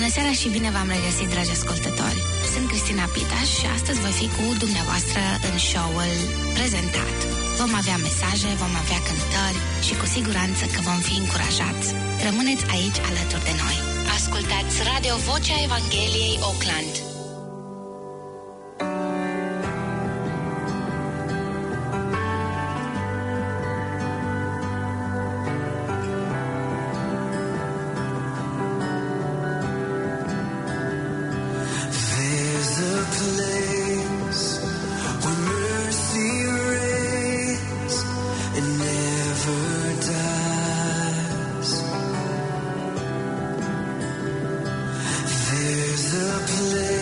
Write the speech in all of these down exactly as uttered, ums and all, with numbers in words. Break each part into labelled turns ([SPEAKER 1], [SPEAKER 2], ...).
[SPEAKER 1] Bună seara și bine v-am regăsit, dragi ascultători! Sunt Cristina Pitaș și astăzi voi fi cu dumneavoastră în show-ul Prezentat. Vom avea mesaje, vom avea cântări și cu siguranță că vom fi încurajați. Rămâneți aici alături de noi. Ascultați Radio Vocea Evangheliei Oakland.
[SPEAKER 2] There's a place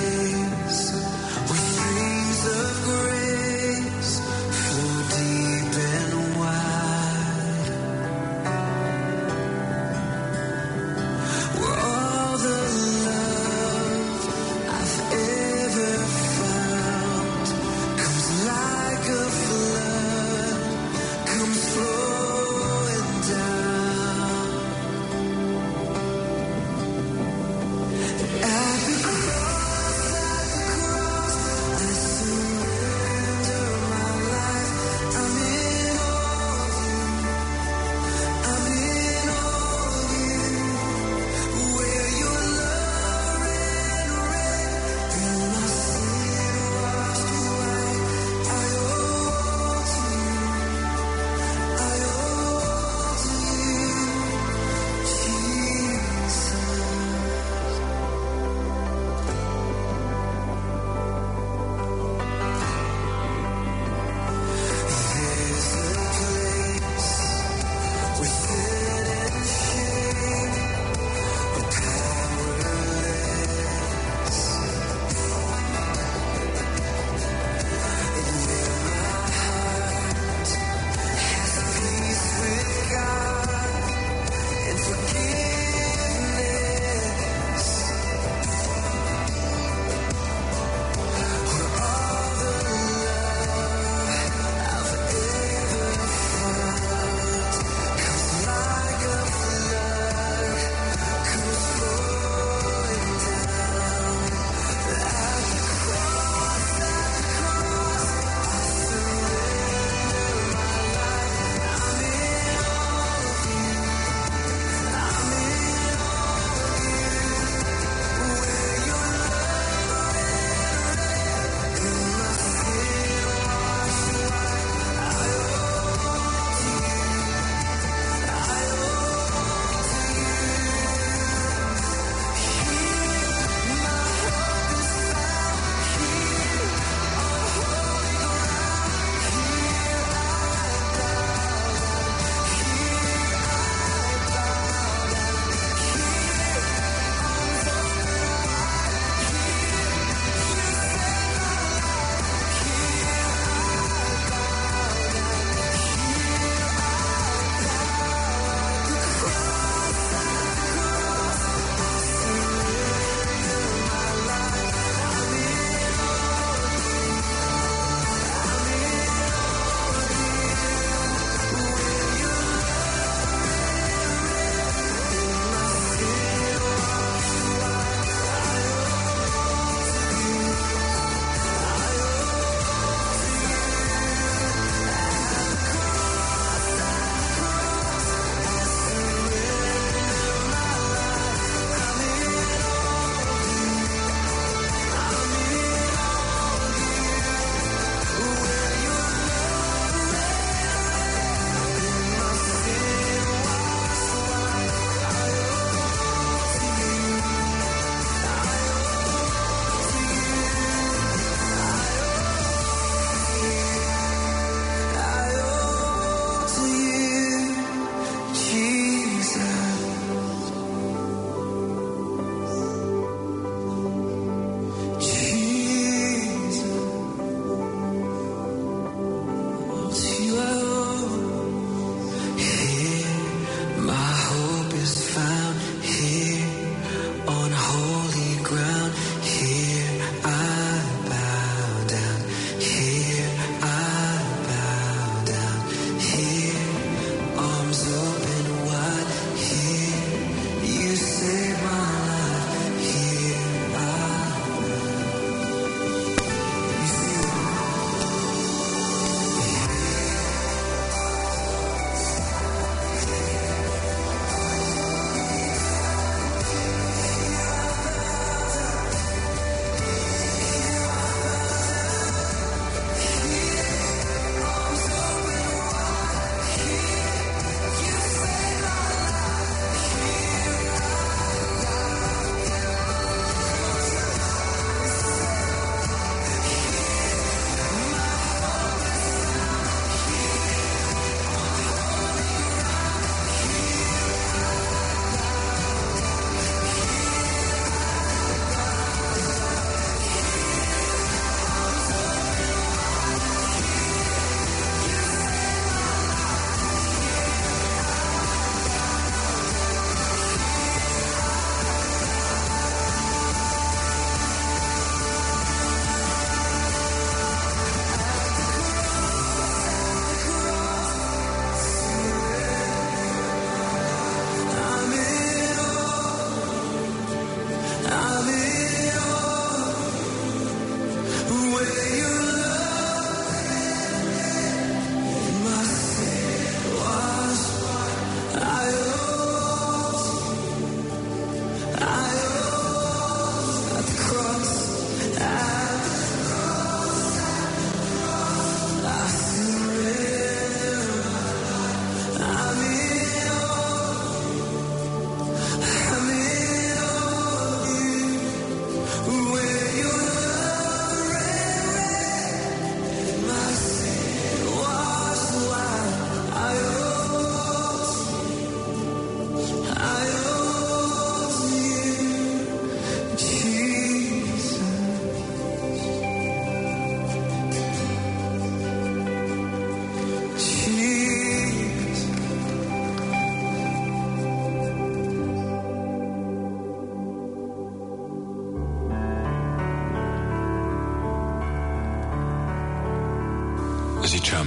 [SPEAKER 2] Ziceam,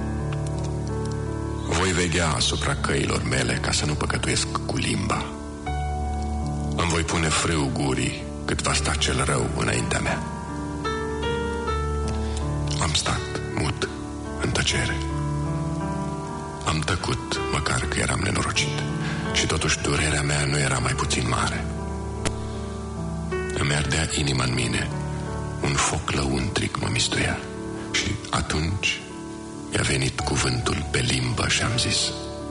[SPEAKER 2] voi veghea asupra căilor mele ca să nu păcătuiesc cu limba. Îmi voi pune frâu gurii cât va sta cel rău înaintea mea. Am stat mut, în tăcere. Am tăcut, măcar că eram nenorocit. Și totuși durerea mea nu era mai puțin mare. Îmi ardea inima în mine. Un foc lăuntric mă mistuia. Și atunci mi-a venit cuvântul pe limbă și am zis: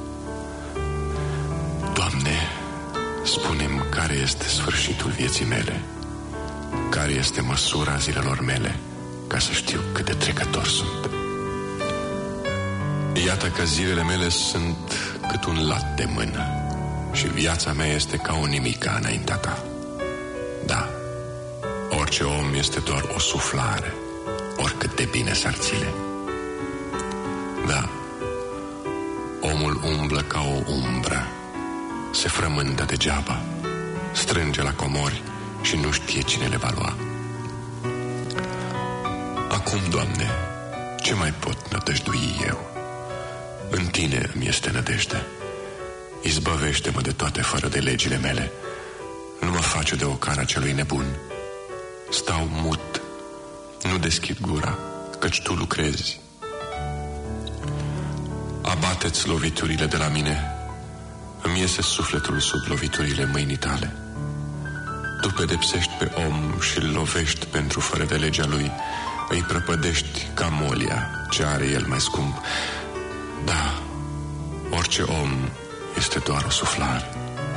[SPEAKER 2] Doamne, spune-mi care este sfârșitul vieții mele, care este măsura zilelor mele, ca să știu cât de trecător sunt. Iată că zilele mele sunt cât un lat de mână și viața mea este ca o nimica înaintea ta. Da, orice om este doar o suflare, oricât de bine s-ar ține. Da, omul umblă ca o umbră, se frământă degeaba, strânge la comori și nu știe cine le va lua. Acum, Doamne, ce mai pot nădăjdui eu? În Tine îmi este nădejde. Izbăvește-mă de toate fără de legile mele. Nu mă face de ocara celui nebun. Stau mut, nu deschid gura, căci Tu lucrezi. Abate-ți loviturile de la mine. Îmi iese sufletul sub loviturile mâinii Tale. Tu pedepsești pe om și îl lovești pentru fără de legea lui. Îi prăpădești ca molia ce are el mai scump. Da, orice om este doar o suflare.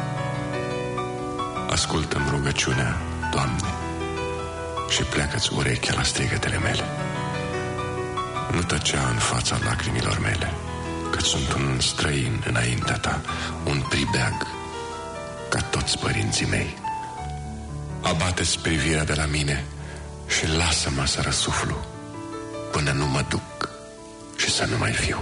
[SPEAKER 2] Ascultă-mi rugăciunea, Doamne, și pleacă-ți urechea la strigătele mele. Nu tăcea în fața lacrimilor mele, căci sunt un străin înaintea Ta, un pribeag, ca toți părinții mei. Abate-ți privirea de la mine și lasă-mă să răsuflu până nu mă duc și să nu mai fiu.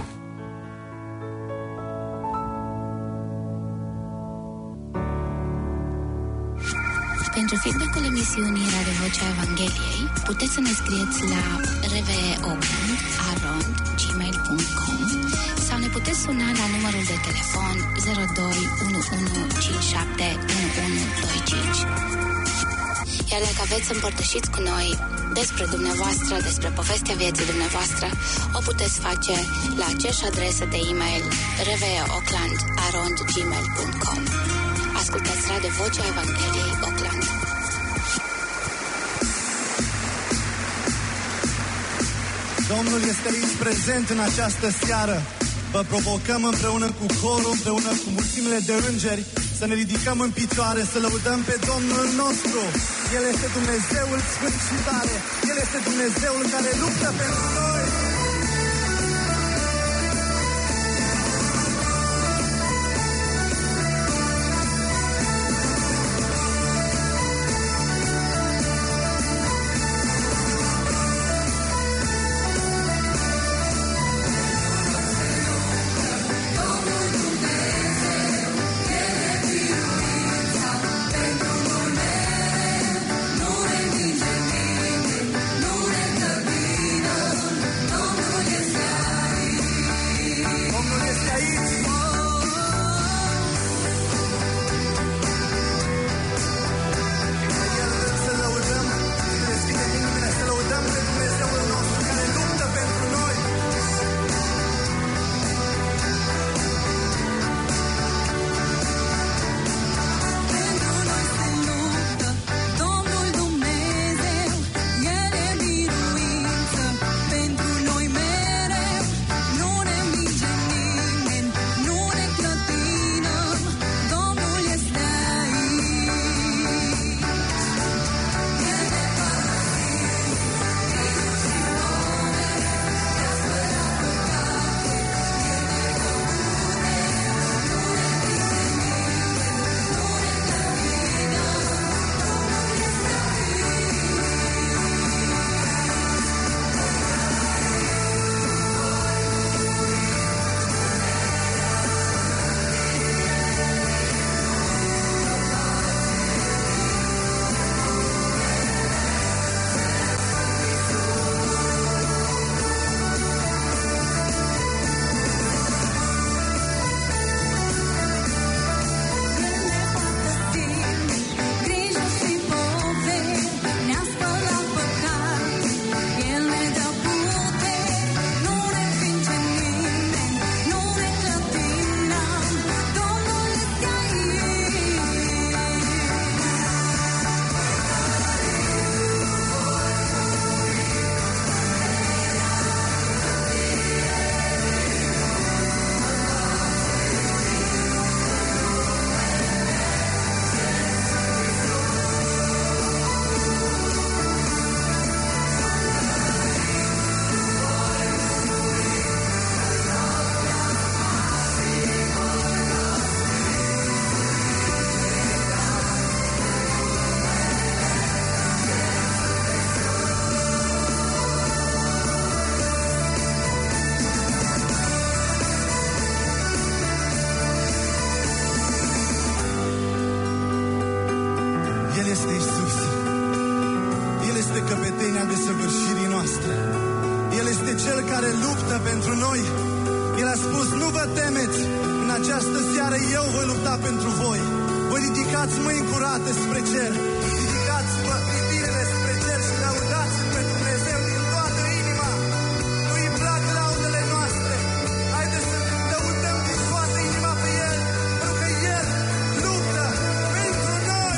[SPEAKER 1] Pentru feedback-ul emisiunii Radio Vocea Evangheliei, puteți să ne scrieți la r v e oakland arond gmail punct com sau ne puteți suna la numărul de telefon zero doi unu unu cinci șapte unu unu doi cinci. Iar dacă aveți să împărtășiți cu noi despre dumneavoastră, despre povestea vieții dumneavoastră, o puteți face la aceeași adresă de e-mail r v e oakland arond gmail punct com. Ascultați Radio Vocea Evangheliei Oakland.
[SPEAKER 3] Domnul este aici prezent în această seară. Vă provocăm împreună cu corul, împreună cu mulțimile de îngeri, să ne ridicăm în picioare, să lăudăm pe Domnul nostru. El este Dumnezeul Sfânt și tare. El este Dumnezeul care luptă pentru noi. El este Iisus. El este căpetenia desăvârșirii noastre. El este Cel care luptă pentru noi. El a spus, nu vă temeți, în această seară eu voi lupta pentru voi. Voi ridicați mâini curate spre cer. Ridicați-vă privirile spre cer și lăudați-L pe Dumnezeu din toată inima. Nu-i plac laudele noastre. Haideți să lăudăm din toată inima pe El, pentru că El luptă pentru noi.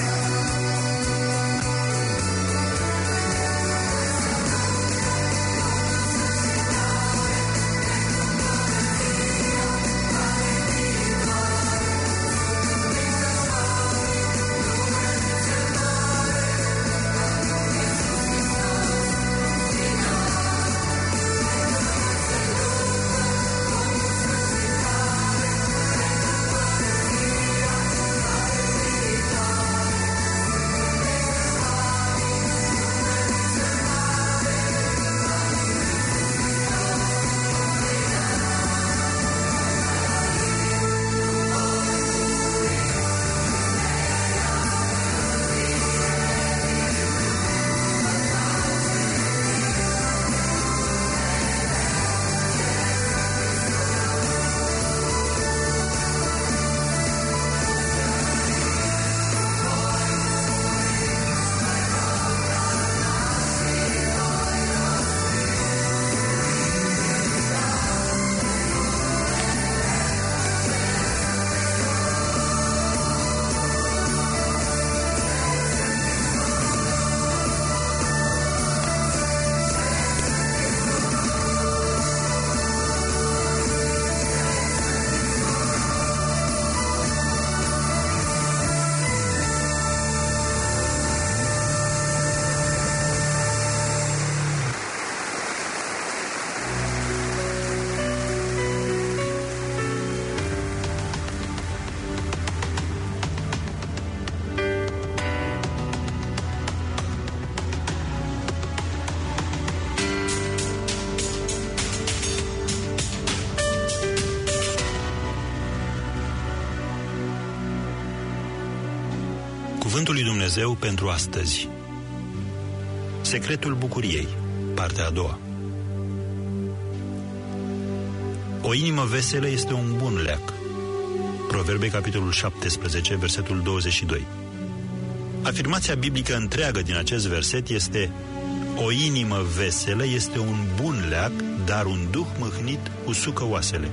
[SPEAKER 4] Cuvântul lui Dumnezeu pentru astăzi. Secretul bucuriei, partea a doua. O inimă veselă este un bun leac. Proverbe, capitolul șaptesprezece, versetul douăzeci și doi. Afirmația biblică întreagă din acest verset este: o inimă veselă este un bun leac, dar un duh mâhnit usucă oasele.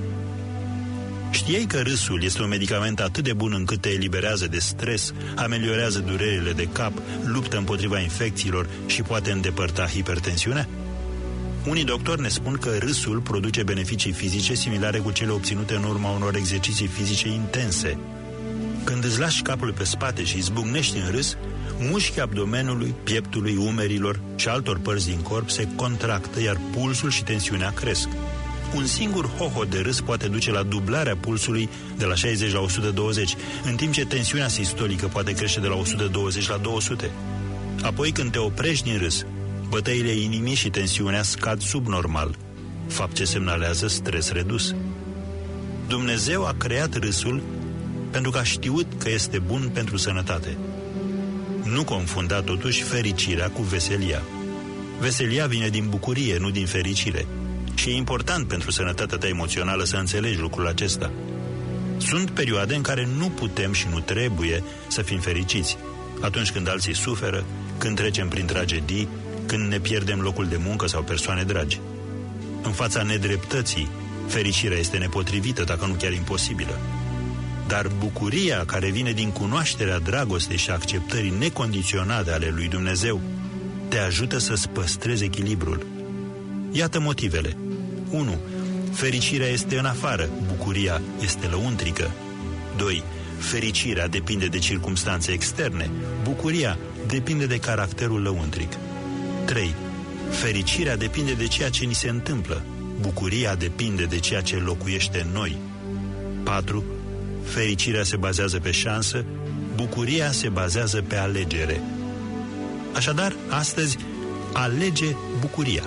[SPEAKER 4] Știai că râsul este un medicament atât de bun încât te eliberează de stres, ameliorează durerile de cap, luptă împotriva infecțiilor și poate îndepărta hipertensiunea? Unii doctori ne spun că râsul produce beneficii fizice similare cu cele obținute în urma unor exerciții fizice intense. Când îți lași capul pe spate și izbucnești în râs, mușchii abdomenului, pieptului, umerilor și altor părți din corp se contractă, iar pulsul și tensiunea cresc. Un singur hoho de râs poate duce la dublarea pulsului de la șaizeci la o sută douăzeci, în timp ce tensiunea sistolică poate crește de la o sută douăzeci la două sute. Apoi, când te oprești din râs, bătăile inimii și tensiunea scad subnormal, fapt ce semnalează stres redus. Dumnezeu a creat râsul pentru că a știut că este bun pentru sănătate. Nu confunda totuși fericirea cu veselia. Veselia vine din bucurie, nu din fericire. Și e important pentru sănătatea ta emoțională să înțelegi lucrul acesta. Sunt perioade în care nu putem și nu trebuie să fim fericiți. Atunci când alții suferă, când trecem prin tragedii, când ne pierdem locul de muncă sau persoane dragi. În fața nedreptății, fericirea este nepotrivită, dacă nu chiar imposibilă. Dar bucuria care vine din cunoașterea dragostei și acceptării necondiționate ale lui Dumnezeu te ajută să-ți păstrezi echilibrul. Iată motivele. unu. Fericirea este în afară, bucuria este lăuntrică. doi. Fericirea depinde de circumstanțe externe, bucuria depinde de caracterul lăuntric. trei. Fericirea depinde de ceea ce ni se întâmplă, bucuria depinde de ceea ce locuiește în noi. patru. Fericirea se bazează pe șansă, bucuria se bazează pe alegere. Așadar, astăzi, alege bucuria.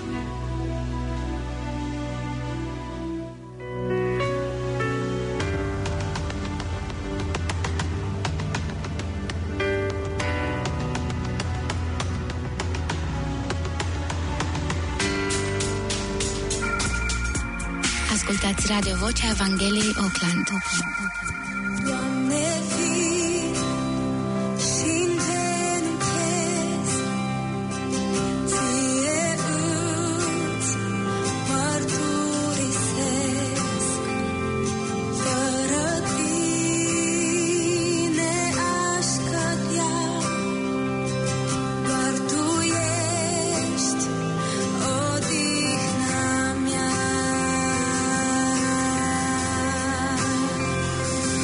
[SPEAKER 1] Ascultați Radio Vocea Evangheliei Oakland.
[SPEAKER 5] Doamne, fii și-n genunchezi, Ție îți mărturisesc, fără Tine aș cădea, doar Tu ești odihna mea.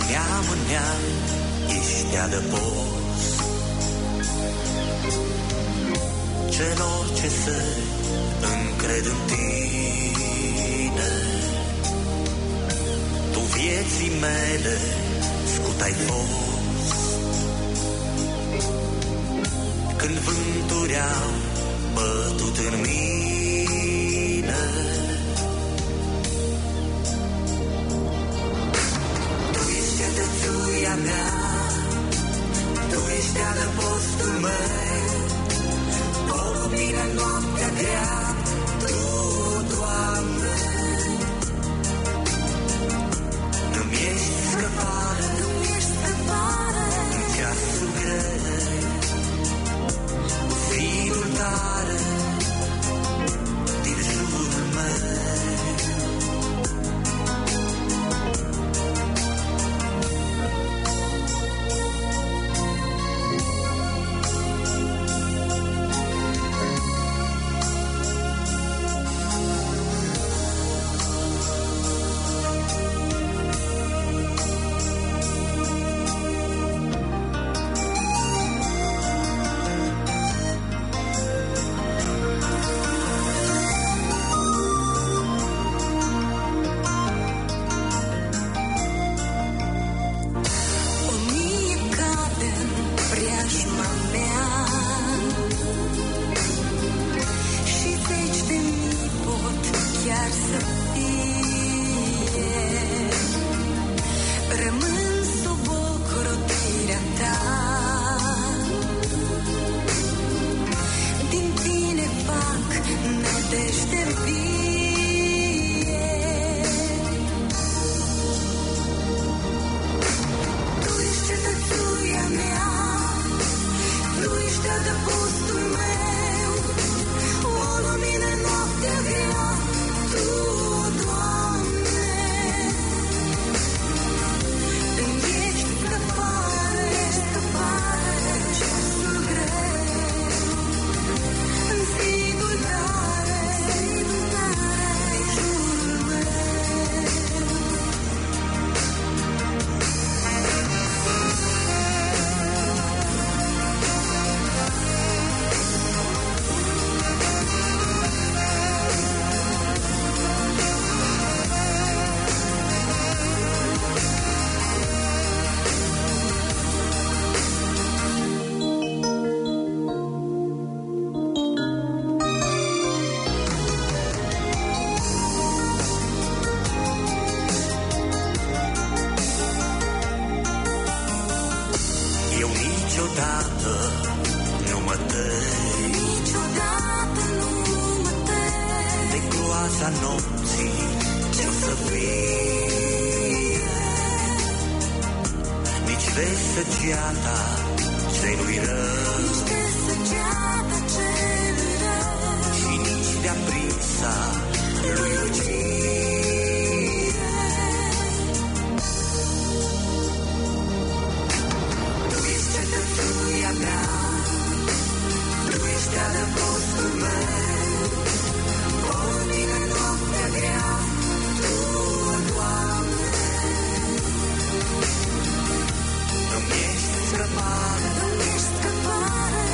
[SPEAKER 6] neam în neam ești adăpost celor ce se încred în tine. Tu vieții mele scut ai fost când vânturi au bătut în mine. Tu ești cetățuia mea, tu ești adăpostul meu, o lumină în noaptea grea, tu, Doamne, nu-mi ești scăpare, nu-mi ești scăpare în ceasul greu, zidul tare din jurul meu.
[SPEAKER 5] Scăpare, nu ești scăpare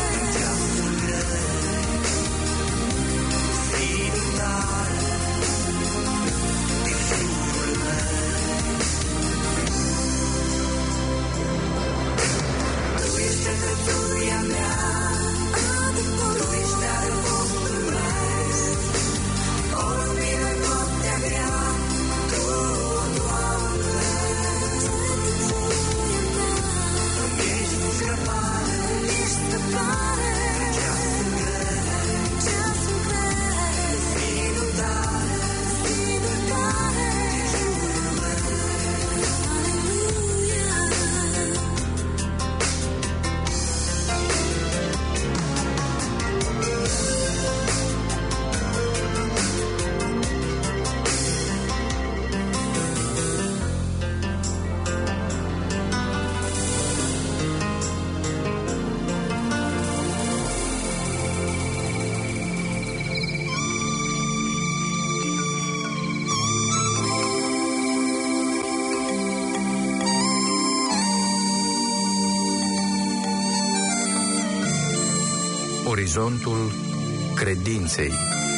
[SPEAKER 7] Orizontul credinței.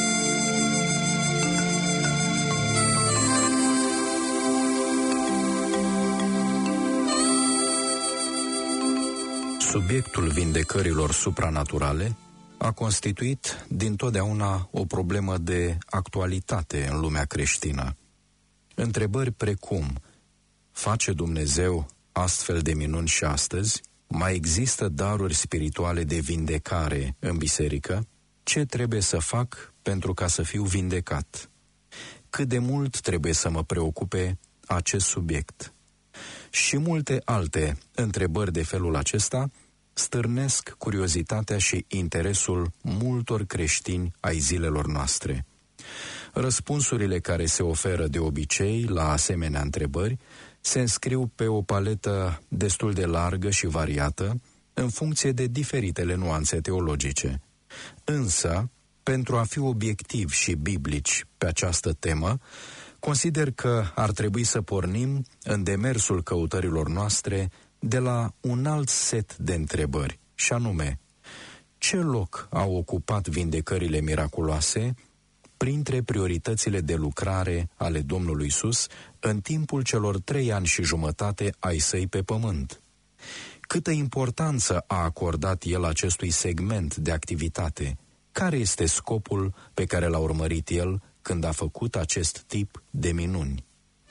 [SPEAKER 7] Subiectul vindecărilor supranaturale a constituit dintotdeauna o problemă de actualitate în lumea creștină. Întrebări precum: face Dumnezeu astfel de minuni și astăzi? Mai există daruri spirituale de vindecare în biserică? Ce trebuie să fac pentru ca să fiu vindecat? Cât de mult trebuie să mă preocupe acest subiect? Și multe alte întrebări de felul acesta stârnesc curiozitatea și interesul multor creștini ai zilelor noastre. Răspunsurile care se oferă de obicei la asemenea întrebări se înscriu pe o paletă destul de largă și variată, în funcție de diferitele nuanțe teologice. Însă, pentru a fi obiectivi și biblici pe această temă, consider că ar trebui să pornim în demersul căutărilor noastre de la un alt set de întrebări, și anume: ce loc au ocupat vindecările miraculoase printre prioritățile de lucrare ale Domnului Iisus în timpul celor trei ani și jumătate ai săi pe pământ? Câtă importanță a acordat el acestui segment de activitate? Care este scopul pe care l-a urmărit el când a făcut acest tip de minuni?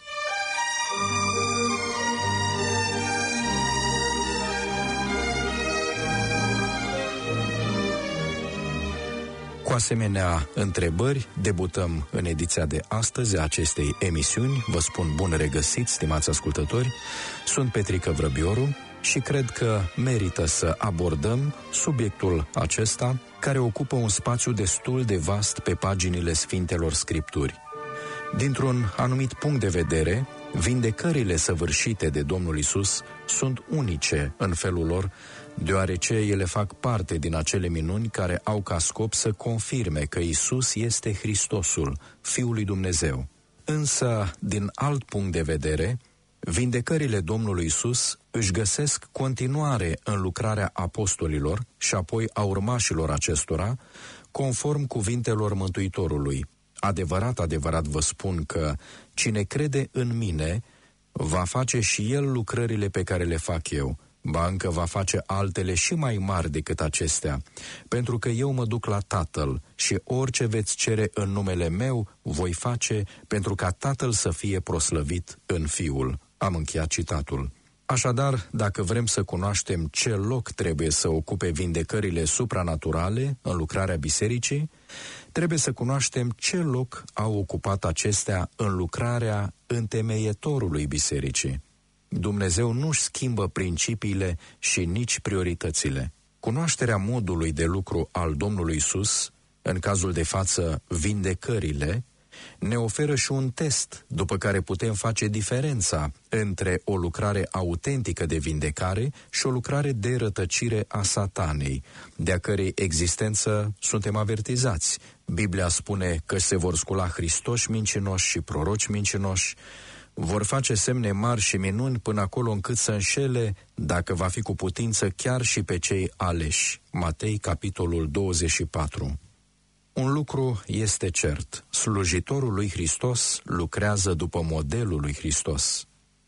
[SPEAKER 7] Cu asemenea întrebări, debutăm în ediția de astăzi a acestei emisiuni. Vă spun bun regăsit, stimați ascultători. Sunt Petrică Vrăbioru și cred că merită să abordăm subiectul acesta, care ocupă un spațiu destul de vast pe paginile Sfintelor Scripturi. Dintr-un anumit punct de vedere, vindecările săvârșite de Domnul Iisus sunt unice în felul lor, deoarece ele fac parte din acele minuni care au ca scop să confirme că Iisus este Hristosul, Fiul lui Dumnezeu. Însă, din alt punct de vedere, vindecările Domnului Iisus își găsesc continuare în lucrarea apostolilor și apoi a urmașilor acestora, conform cuvintelor Mântuitorului: adevărat, adevărat vă spun că cine crede în mine va face și el lucrările pe care le fac eu, ba încă va face altele și mai mari decât acestea, pentru că eu mă duc la Tatăl și orice veți cere în numele meu voi face, pentru ca Tatăl să fie proslăvit în Fiul. Am încheiat citatul. Așadar, dacă vrem să cunoaștem ce loc trebuie să ocupe vindecările supranaturale în lucrarea bisericii, trebuie să cunoaștem ce loc au ocupat acestea în lucrarea întemeietorului bisericii. Dumnezeu nu-și schimbă principiile și nici prioritățile. Cunoașterea modului de lucru al Domnului Iisus, în cazul de față vindecările, ne oferă și un test după care putem face diferența între o lucrare autentică de vindecare și o lucrare de rătăcire a Satanei, de a cărei existență suntem avertizați. Biblia spune că se vor scula Hristoși mincinoși și proroci mincinoși, vor face semne mari și minuni până acolo încât să înșele, dacă va fi cu putință, chiar și pe cei aleși. Matei, capitolul douăzeci și patru. Un lucru este cert: slujitorul lui Hristos lucrează după modelul lui Hristos.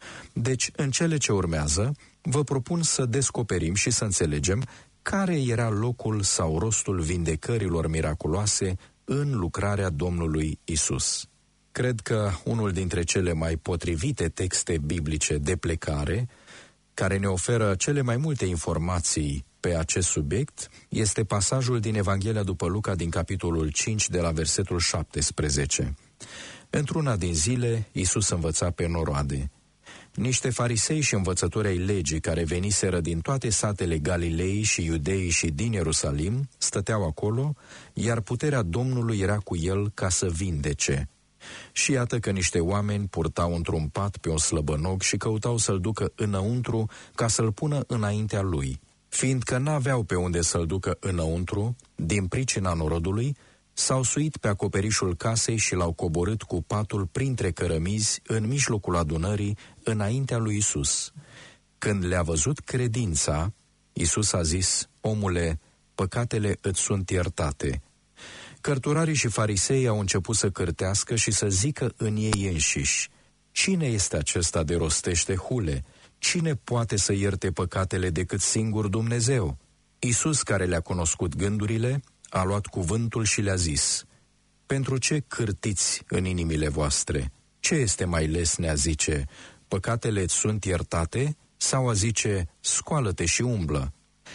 [SPEAKER 7] Deci, în cele ce urmează, vă propun să descoperim și să înțelegem care era locul sau rostul vindecărilor miraculoase în lucrarea Domnului Isus. Cred că unul dintre cele mai potrivite texte biblice de plecare, care ne oferă cele mai multe informații pe acest subiect, este pasajul din Evanghelia după Luca din capitolul cinci, de la versetul șaptesprezece. Într-una din zile, Iisus învăța pe noroade. Niște farisei și învățători ai legii care veniseră din toate satele Galilei și Iudeii și din Ierusalim stăteau acolo, iar puterea Domnului era cu el ca să vindece. Și iată că niște oameni purtau într-un pat pe un slăbănog și căutau să-l ducă înăuntru ca să-l pună înaintea lui. Fiindcă n-aveau pe unde să-l ducă înăuntru, din pricina norodului, s-au suit pe acoperișul casei și l-au coborât cu patul printre cărămizi în mijlocul adunării, înaintea lui Isus. Când le-a văzut credința, Isus a zis: omule, păcatele îți sunt iertate. Cărturarii și farisei au început să cârtească și să zică în ei înșiși: cine este acesta de rostește hule? Cine poate să ierte păcatele decât singur Dumnezeu? Iisus, care le-a cunoscut gândurile, a luat cuvântul și le-a zis: pentru ce cârtiți în inimile voastre? Ce este mai lesne a zice: păcatele îți sunt iertate, sau a zice: scoală-te și umblă?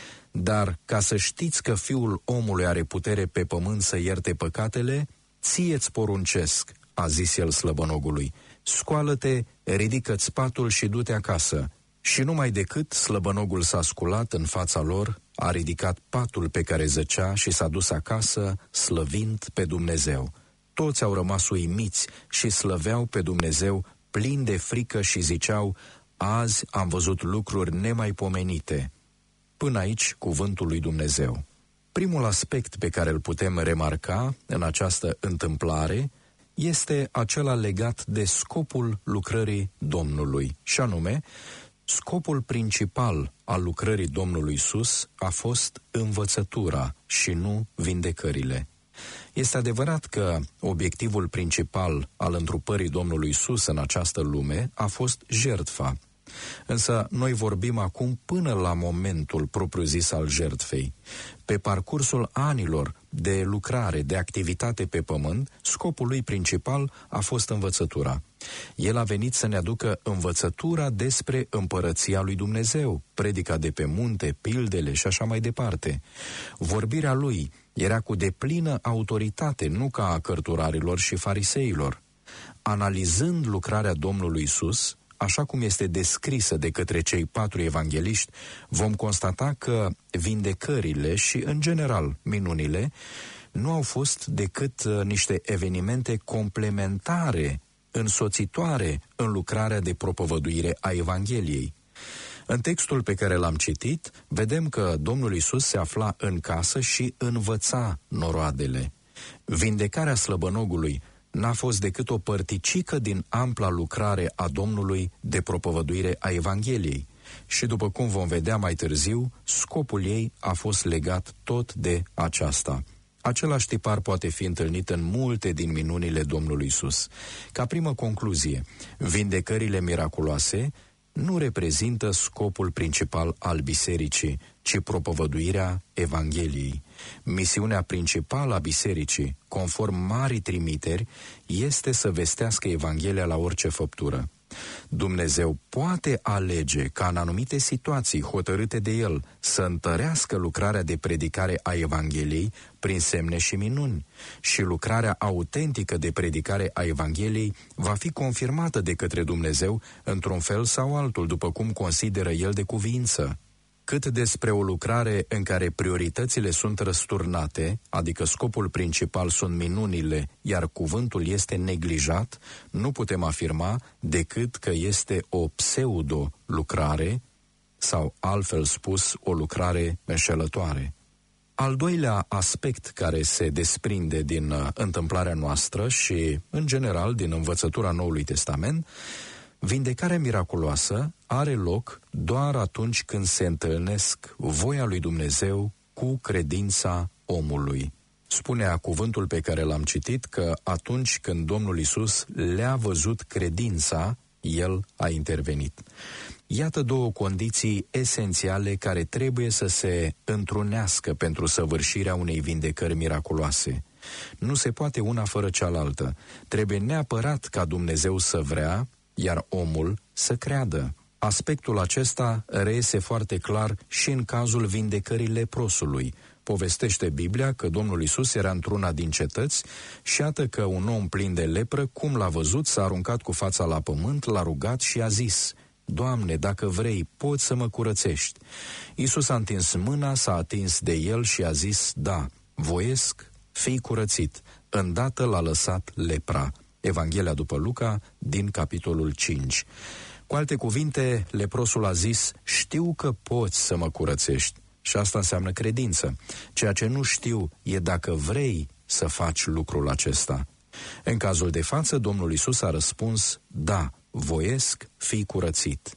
[SPEAKER 7] Dar ca să știți că Fiul omului are putere pe pământ să ierte păcatele, ție-ți poruncesc, a zis el slăbănogului, scoală-te, ridică-ți patul și du-te acasă. Și numai decât slăbănogul s-a sculat în fața lor, a ridicat patul pe care zăcea și s-a dus acasă, slăvind pe Dumnezeu. Toți au rămas uimiți și slăveau pe Dumnezeu, plini de frică, și ziceau: azi am văzut lucruri nemaipomenite. Până aici cuvântul lui Dumnezeu. Primul aspect pe care îl putem remarca în această întâmplare este acela legat de scopul lucrării Domnului, și anume, scopul principal al lucrării Domnului Iisus a fost învățătura și nu vindecările. Este adevărat că obiectivul principal al întrupării Domnului Iisus în această lume a fost jertfa. Însă noi vorbim acum până la momentul propriu-zis al jertfei. Pe parcursul anilor de lucrare, de activitate pe pământ, scopul lui principal a fost învățătura. El a venit să ne aducă învățătura despre împărăția lui Dumnezeu, predica de pe munte, pildele și așa mai departe. Vorbirea lui era cu deplină autoritate, nu ca a cărturarilor și fariseilor. Analizând lucrarea Domnului Iisus, așa cum este descrisă de către cei patru evangeliști, vom constata că vindecările și, în general, minunile nu au fost decât niște evenimente complementare, însoțitoare în lucrarea de propovăduire a Evangheliei. În textul pe care l-am citit, vedem că Domnul Iisus se afla în casă și învăța noroadele. Vindecarea slăbănogului n-a fost decât o părticică din ampla lucrare a Domnului de propovăduire a Evangheliei. Și după cum vom vedea mai târziu, scopul ei a fost legat tot de aceasta. Același tipar poate fi întâlnit în multe din minunile Domnului Iisus. Ca primă concluzie, vindecările miraculoase nu reprezintă scopul principal al bisericii, ci propovăduirea Evangheliei. Misiunea principală a bisericii, conform marii trimiteri, este să vestească Evanghelia la orice făptură. Dumnezeu poate alege ca în anumite situații hotărâte de El să întărească lucrarea de predicare a Evangheliei prin semne și minuni, și lucrarea autentică de predicare a Evangheliei va fi confirmată de către Dumnezeu într-un fel sau altul, după cum consideră El de cuviință. Cât despre o lucrare în care prioritățile sunt răsturnate, adică scopul principal sunt minunile, iar cuvântul este neglijat, nu putem afirma decât că este o pseudo-lucrare, sau altfel spus, o lucrare înșelătoare. Al doilea aspect care se desprinde din uh, întâmplarea noastră și, în general, din învățătura Noului Testament, vindecarea miraculoasă are loc doar atunci când se întâlnesc voia lui Dumnezeu cu credința omului. Spunea cuvântul pe care l-am citit că atunci când Domnul Iisus le-a văzut credința, El a intervenit. Iată două condiții esențiale care trebuie să se întrunească pentru săvârșirea unei vindecări miraculoase. Nu se poate una fără cealaltă. Trebuie neapărat ca Dumnezeu să vrea, iar omul să creadă. Aspectul acesta reiese foarte clar și în cazul vindecării leprosului. Povestește Biblia că Domnul Iisus era într-una din cetăți și iată că un om plin de lepră, cum l-a văzut, s-a aruncat cu fața la pământ, l-a rugat și a zis: Doamne, dacă vrei, poți să mă curățești. Iisus a întins mâna, s-a atins de el și a zis: da, voiesc, fii curățit. Îndată l-a lăsat lepra. Evanghelia după Luca, din capitolul cinci. Cu alte cuvinte, leprosul a zis: știu că poți să mă curățești. Și asta înseamnă credință. Ceea ce nu știu e dacă vrei să faci lucrul acesta. În cazul de față, Domnul Iisus a răspuns: da, voiesc, fii curățit.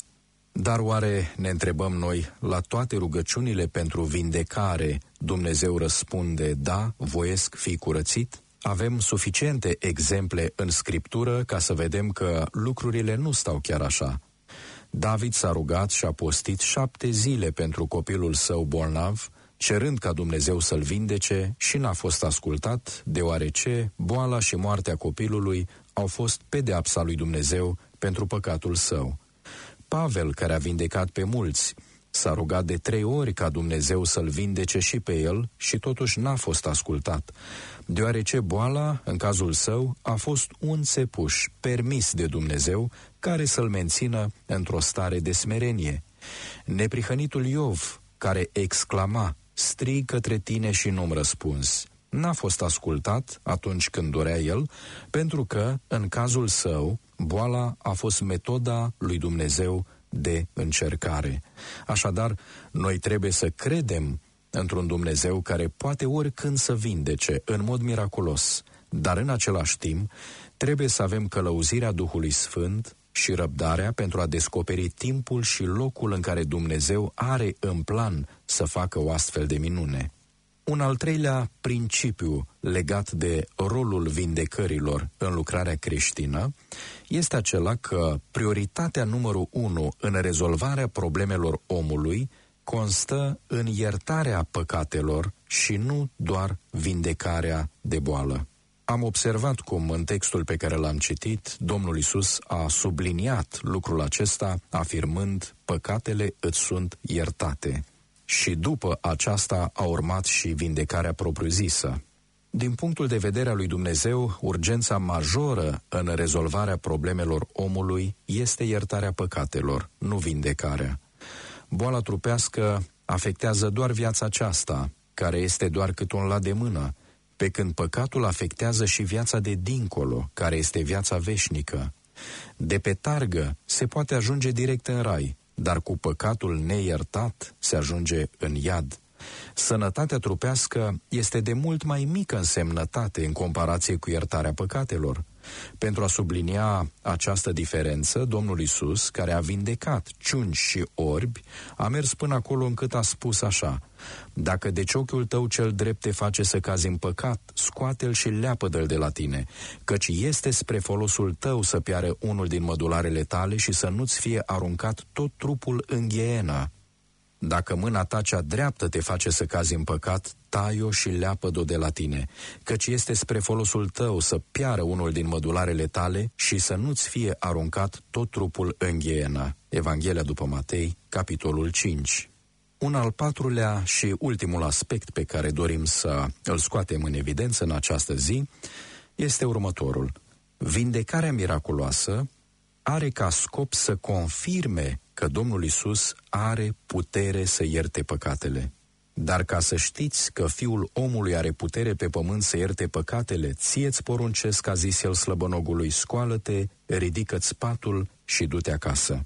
[SPEAKER 7] Dar oare, ne întrebăm noi, la toate rugăciunile pentru vindecare, Dumnezeu răspunde, da, voiesc fi curățit? Avem suficiente exemple în Scriptură ca să vedem că lucrurile nu stau chiar așa. David s-a rugat și a postit șapte zile pentru copilul său bolnav, cerând ca Dumnezeu să-l vindece, și n-a fost ascultat, deoarece boala și moartea copilului au fost pedeapsa lui Dumnezeu pentru păcatul său. Pavel, care a vindecat pe mulți, s-a rugat de trei ori ca Dumnezeu să-l vindece și pe el și totuși n-a fost ascultat, deoarece boala, în cazul său, a fost un țepuș permis de Dumnezeu care să-l mențină într-o stare de smerenie. Neprihănitul Iov, care exclama, strig către tine și nu-mi răspunzi, n-a fost ascultat atunci când dorea el, pentru că, în cazul său, boala a fost metoda lui Dumnezeu de încercare. Așadar, noi trebuie să credem într-un Dumnezeu care poate oricând să vindece în mod miraculos, dar în același timp trebuie să avem călăuzirea Duhului Sfânt și răbdarea pentru a descoperi timpul și locul în care Dumnezeu are în plan să facă o astfel de minune. Un al treilea principiu legat de rolul vindecărilor în lucrarea creștină este acela că prioritatea numărul unu în rezolvarea problemelor omului constă în iertarea păcatelor și nu doar vindecarea de boală. Am observat cum în textul pe care l-am citit, Domnul Iisus a subliniat lucrul acesta afirmând, păcatele îți sunt iertate. Și după aceasta a urmat și vindecarea propriu-zisă. Din punctul de vedere al lui Dumnezeu, urgența majoră în rezolvarea problemelor omului este iertarea păcatelor, nu vindecarea. Boala trupească afectează doar viața aceasta, care este doar cât un lat de mână, pe când păcatul afectează și viața de dincolo, care este viața veșnică. De pe targă se poate ajunge direct în rai, dar cu păcatul neiertat se ajunge în iad. Sănătatea trupească este de mult mai mică însemnătate în comparație cu iertarea păcatelor. Pentru a sublinia această diferență, Domnul Iisus, care a vindecat ciungi și orbi, a mers până acolo încât a spus așa, dacă deci ochiul tău cel drept te face să cazi în păcat, scoate-l și leapă-dă-l de la tine, căci este spre folosul tău să piară unul din mădularele tale și să nu-ți fie aruncat tot trupul în ghienă. Dacă mâna ta cea dreaptă te face să cazi în păcat, tai-o și leapă-d-o de la tine, căci este spre folosul tău să piară unul din mădularele tale și să nu-ți fie aruncat tot trupul în ghienă. Evanghelia după Matei, capitolul cinci. Un al patrulea și ultimul aspect pe care dorim să îl scoatem în evidență în această zi este următorul. Vindecarea miraculoasă are ca scop să confirme că Domnul Iisus are putere să ierte păcatele. Dar ca să știți că Fiul omului are putere pe pământ să ierte păcatele, ție-ți poruncesc, a zis el slăbănogului, scoală-te, ridică-ți patul și du-te acasă.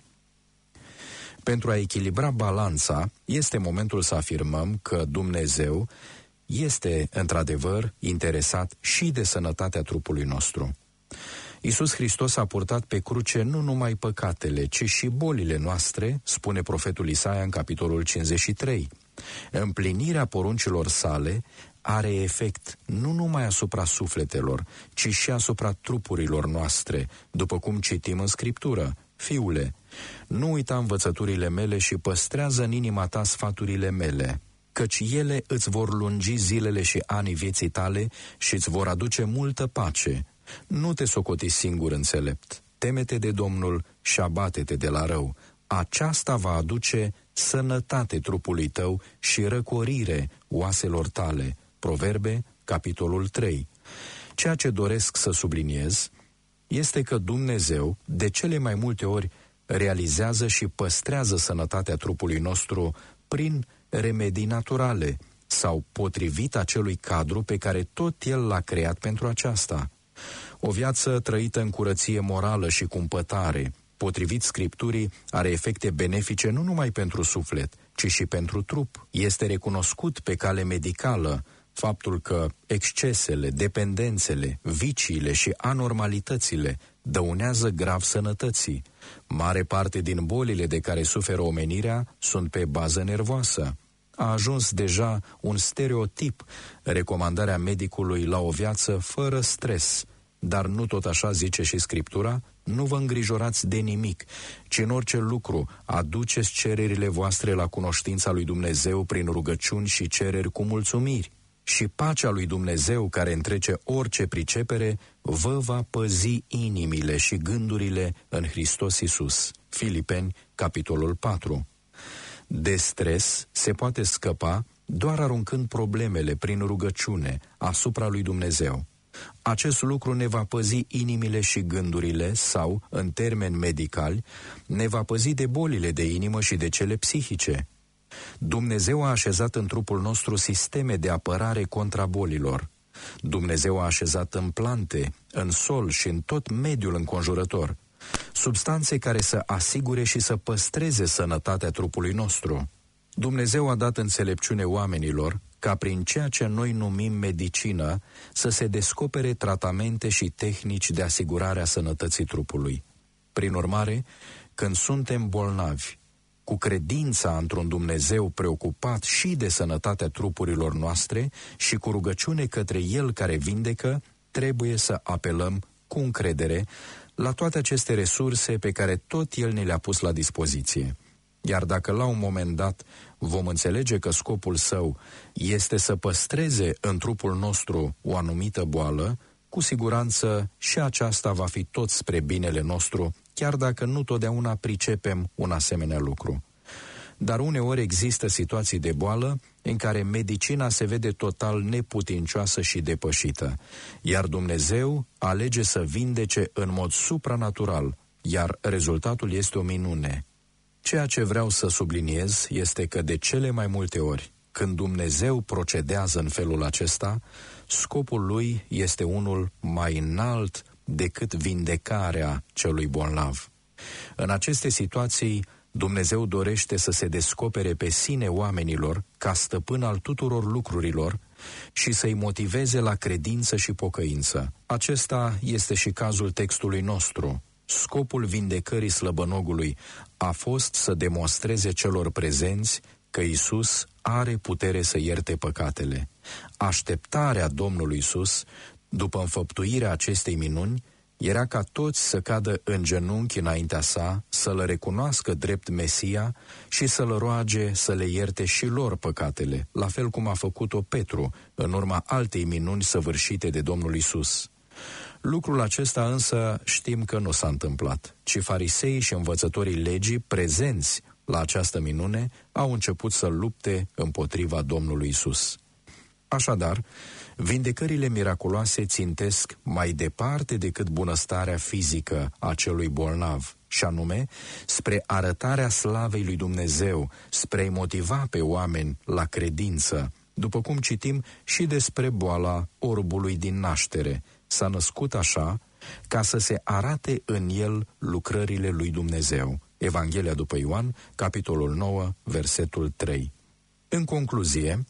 [SPEAKER 7] Pentru a echilibra balanța, este momentul să afirmăm că Dumnezeu este, într-adevăr, interesat și de sănătatea trupului nostru. Iisus Hristos a purtat pe cruce nu numai păcatele, ci și bolile noastre, spune profetul Isaia în capitolul cincizeci și trei. Împlinirea poruncilor sale are efect nu numai asupra sufletelor, ci și asupra trupurilor noastre, după cum citim în Scriptură. Fiule, nu uita învățăturile mele și păstrează în inima ta sfaturile mele, căci ele îți vor lungi zilele și anii vieții tale și îți vor aduce multă pace. Nu te socoti singur înțelept, teme-te de Domnul și abate-te de la rău. Aceasta va aduce sănătate trupului tău și răcorire oaselor tale. Proverbe, capitolul trei. Ceea ce doresc să subliniez este că Dumnezeu, de cele mai multe ori, realizează și păstrează sănătatea trupului nostru prin remedii naturale sau potrivit acelui cadru pe care tot El l-a creat pentru aceasta. O viață trăită în curăție morală și cumpătare, potrivit Scripturii, are efecte benefice nu numai pentru suflet, ci și pentru trup. Este recunoscut pe cale medicală faptul că excesele, dependențele, viciile și anormalitățile dăunează grav sănătății. Mare parte din bolile de care suferă omenirea sunt pe bază nervoasă. A ajuns deja un stereotip recomandarea medicului la o viață fără stres. Dar nu tot așa zice și Scriptura: nu vă îngrijorați de nimic, ci în orice lucru aduceți cererile voastre la cunoștința lui Dumnezeu prin rugăciuni și cereri cu mulțumiri. Și pacea lui Dumnezeu, care întrece orice pricepere, vă va păzi inimile și gândurile în Hristos Iisus. Filipeni, capitolul patru. De stres se poate scăpa doar aruncând problemele prin rugăciune asupra lui Dumnezeu. Acest lucru ne va păzi inimile și gândurile sau, în termeni medicali, ne va păzi de bolile de inimă și de cele psihice. Dumnezeu a așezat în trupul nostru sisteme de apărare contra bolilor. Dumnezeu a așezat în plante, în sol și în tot mediul înconjurător substanțe care să asigure și să păstreze sănătatea trupului nostru. Dumnezeu a dat înțelepciune oamenilor ca prin ceea ce noi numim medicină să se descopere tratamente și tehnici de asigurare a sănătății trupului. Prin urmare, când suntem bolnavi, cu credința într-un Dumnezeu preocupat și de sănătatea trupurilor noastre și cu rugăciune către El care vindecă, trebuie să apelăm cu încredere la toate aceste resurse pe care tot El ne le-a pus la dispoziție. Iar dacă la un moment dat vom înțelege că scopul său este să păstreze în trupul nostru o anumită boală, cu siguranță și aceasta va fi tot spre binele nostru, chiar dacă nu totdeauna pricepem un asemenea lucru. Dar uneori există situații de boală în care medicina se vede total neputincioasă și depășită, iar Dumnezeu alege să vindece în mod supranatural, iar rezultatul este o minune. Ceea ce vreau să subliniez este că de cele mai multe ori, când Dumnezeu procedează în felul acesta, scopul lui este unul mai înalt decât vindecarea celui bolnav. În aceste situații, Dumnezeu dorește să se descopere pe sine oamenilor ca stăpân al tuturor lucrurilor și să-i motiveze la credință și pocăință. Acesta este și cazul textului nostru. Scopul vindecării slăbănogului a fost să demonstreze celor prezenți că Iisus are putere să ierte păcatele. Așteptarea Domnului Iisus, după înfăptuirea acestei minuni, era ca toți să cadă în genunchi înaintea sa, să-L recunoască drept Mesia și să-L roage să le ierte și lor păcatele, la fel cum a făcut-o Petru în urma altei minuni săvârșite de Domnul Iisus. Lucrul acesta însă știm că nu s-a întâmplat, ci fariseii și învățătorii legii prezenți la această minune au început să lupte împotriva Domnului Iisus. Așadar, vindecările miraculoase țintesc mai departe decât bunăstarea fizică a celui bolnav, și anume spre arătarea slavei lui Dumnezeu, spre a-i motiva pe oameni la credință, după cum citim și despre boala orbului din naștere. S-a născut așa ca să se arate în el lucrările lui Dumnezeu. Evanghelia după Ioan, capitolul nouă, versetul trei. În concluzie,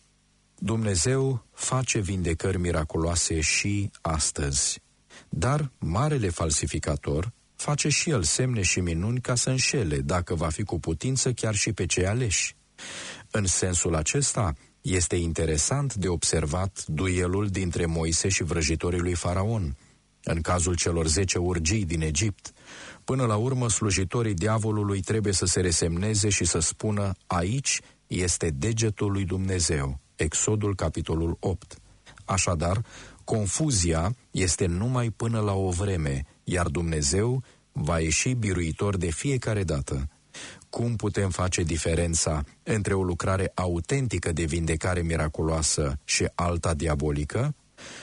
[SPEAKER 7] Dumnezeu face vindecări miraculoase și astăzi, dar marele falsificator face și el semne și minuni ca să înșele, dacă va fi cu putință, chiar și pe cei aleși. În sensul acesta, este interesant de observat duelul dintre Moise și vrăjitorii lui Faraon. În cazul celor zece urgii din Egipt, până la urmă slujitorii diavolului trebuie să se resemneze și să spună: aici este degetul lui Dumnezeu. Exodul, capitolul opt. Așadar, confuzia este numai până la o vreme, iar Dumnezeu va ieși biruitor de fiecare dată. Cum putem face diferența între o lucrare autentică de vindecare miraculoasă și alta diabolică?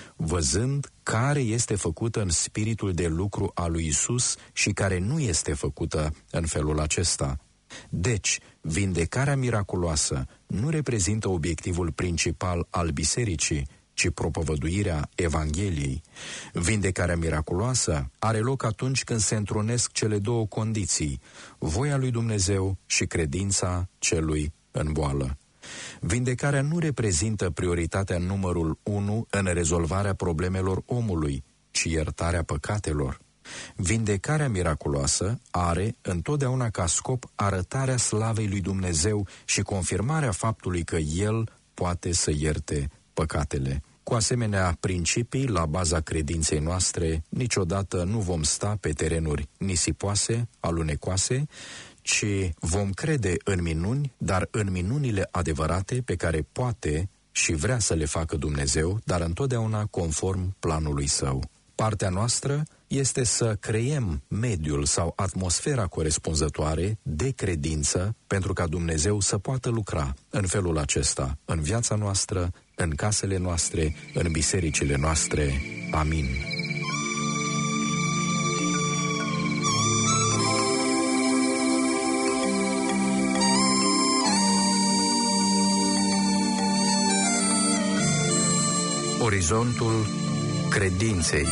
[SPEAKER 7] Văzând care este făcută în spiritul de lucru al lui Iisus și care nu este făcută în felul acesta. Deci, vindecarea miraculoasă nu reprezintă obiectivul principal al bisericii, ci propovăduirea Evangheliei. Vindecarea miraculoasă are loc atunci când se întrunesc cele două condiții, voia lui Dumnezeu și credința celui în boală. Vindecarea nu reprezintă prioritatea numărul unu în rezolvarea problemelor omului, ci iertarea păcatelor. Vindecarea miraculoasă are întotdeauna ca scop arătarea slavei lui Dumnezeu și confirmarea faptului că El poate să ierte păcatele. Cu asemenea principii la baza credinței noastre, niciodată nu vom sta pe terenuri nisipoase, alunecoase, ci vom crede în minuni, dar în minunile adevărate pe care poate și vrea să le facă Dumnezeu, dar întotdeauna conform planului Său. Partea noastră este să creăm mediul sau atmosfera corespunzătoare de credință pentru ca Dumnezeu să poată lucra în felul acesta, în viața noastră, în casele noastre, în bisericile noastre. Amin. Orizontul credinței.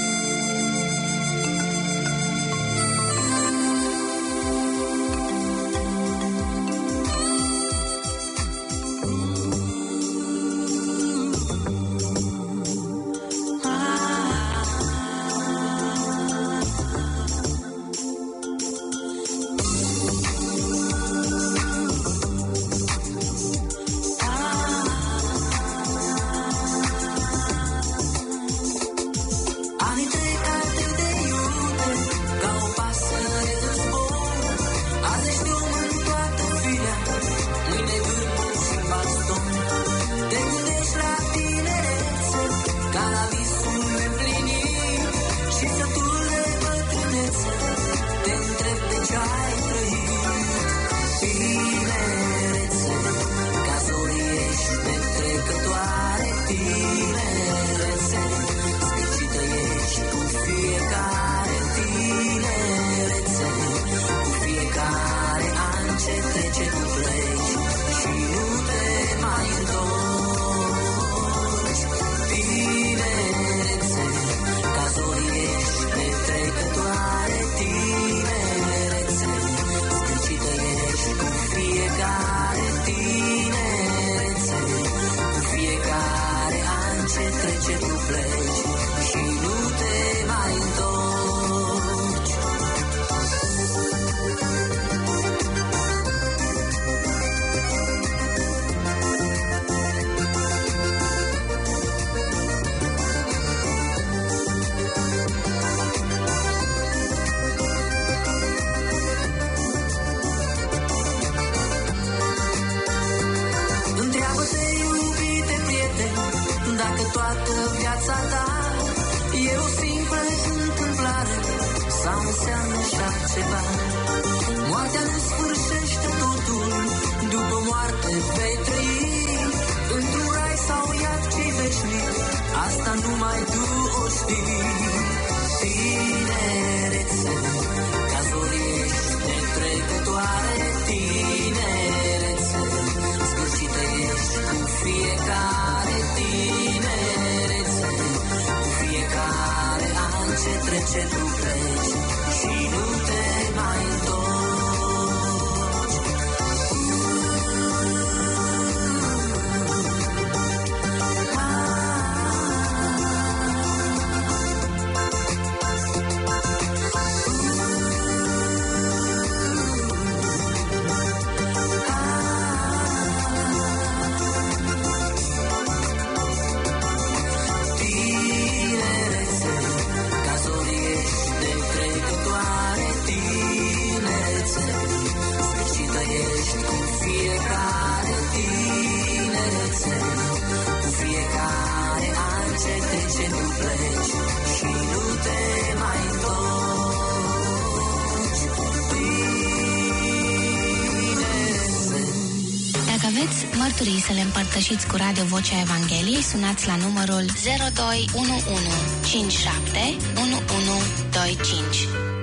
[SPEAKER 1] Mărturii să le împărtășiți cu Radio Vocea Evangheliei, sunați la numărul zero doi unu unu cinci șapte unu unu doi cinci.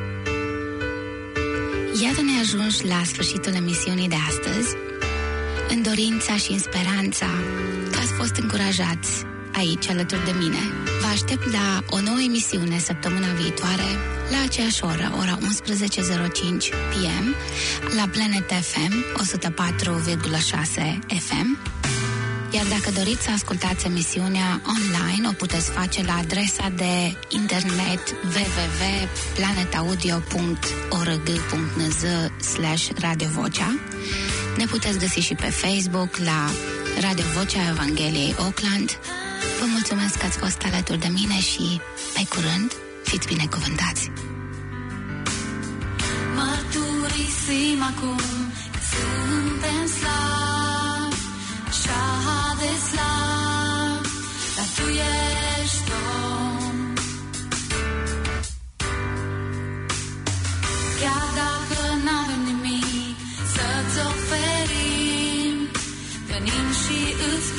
[SPEAKER 1] Iată-ne ajunși la sfârșitul emisiunii de astăzi, în dorința și în speranța că ați fost încurajați aici alături de mine. Vă aștept la o nouă emisiune săptămâna viitoare, la aceeași oră, ora unsprezece zero cinci p m, la Planet F M o sută patru virgulă șase F M. Iar dacă doriți să ascultați emisiunea online, o puteți face la adresa de internet w w w punct planetaudio punct org punct n z slash Radio Vocea. Ne puteți găsi și pe Facebook la Radio Vocea Evangheliei Oakland. Vă mulțumesc că ați fost alături de mine și pe curând fiți binecuvântați.
[SPEAKER 5] Mărturisim acum că suntem slabi, așa de slabi, dar Tu ești Domn. Chiar dacă n-avem nimic să-ți oferim, venim și îți